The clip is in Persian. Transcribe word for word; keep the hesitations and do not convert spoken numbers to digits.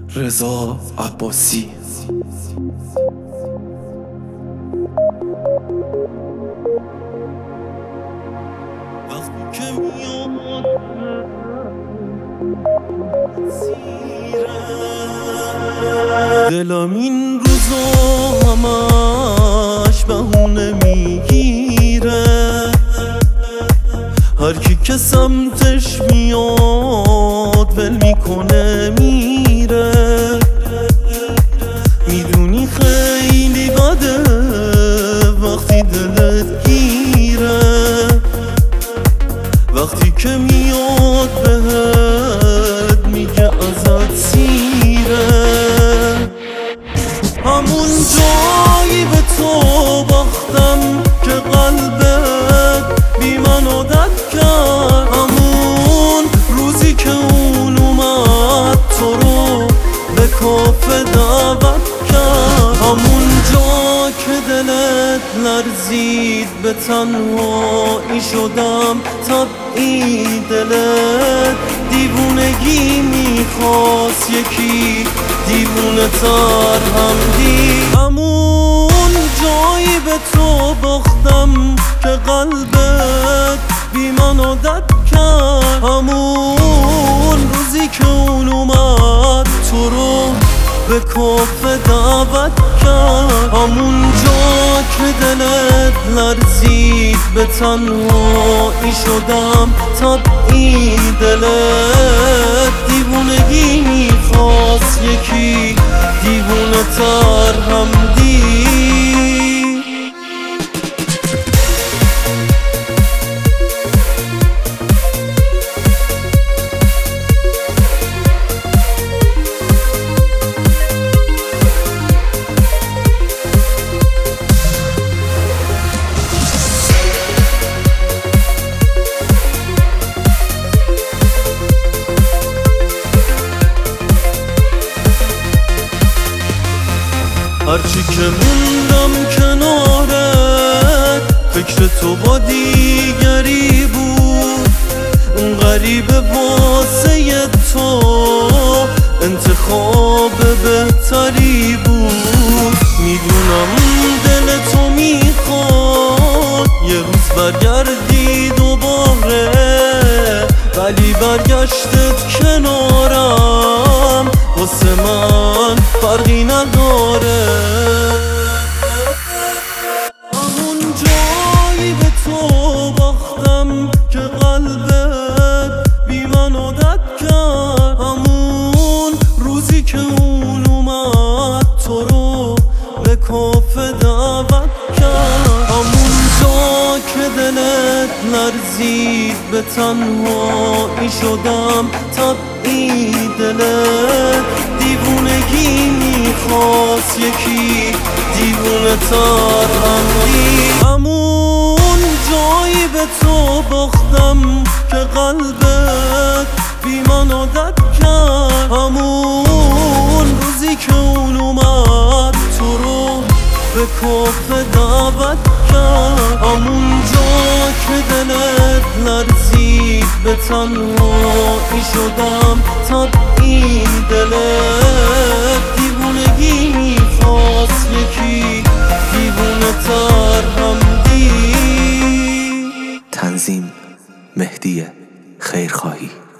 رضا عباسی. وقتی که میاد دلم این روزا همش بهونه میگیره، هر کی که سمتش میاد ول میکنه میره. میدونی خیلی بده وقتی دلت گیره، وقتی که میاد بهت میگه ازت سیره. همون جایی به تو باختم که قلبت بی من عادت کرد، همون روزی که اون اومد تو رو به کافه دعوت کرد، همون جا که دلت لرزید به تنهایی شدم طبعی دلت دیوونگی میخواست یکی دیوونه تر هم دید. همون جایی به تو باختم که قلبت بی من عادت کرد، همون روزی که اون اومد تو رو به کافه دعوت کرد، همون جا که دلت لرزید به تنهایی شدم طبعی دلت دیوونگی میخواست یکی دیوونه تر هم دید. هرچی که موندم کنارت فکر تو با دیگری بود، اون غریبه واسه تو انتخاب بهتری بود. میدونم دل تو میخواد یه روز برگردی دوباره، ولی برگشتت کنارم واسه من فرقی نداره. همون جایی به تو باختم که قلبت بی من عادت کرد، همون روزی که اون اومد تو رو به کافه دعوت کرد، همون جا که دلت لرزید به تنهایی شدم طبعی دلت دیوونگی میخواست یکی دیوونه تر هم دید. همون جایی به تو باختم که قلبت بی من عادت کرد، همون روزی که اون اومد تو رو به کافه دعوت کرد، همون جا که دلت لرزید به تنهایی شدم طبعی دلت دیوونگی میخواست یکی دیوونه تر هم دید. تنظیم مهدی خیرخواهی.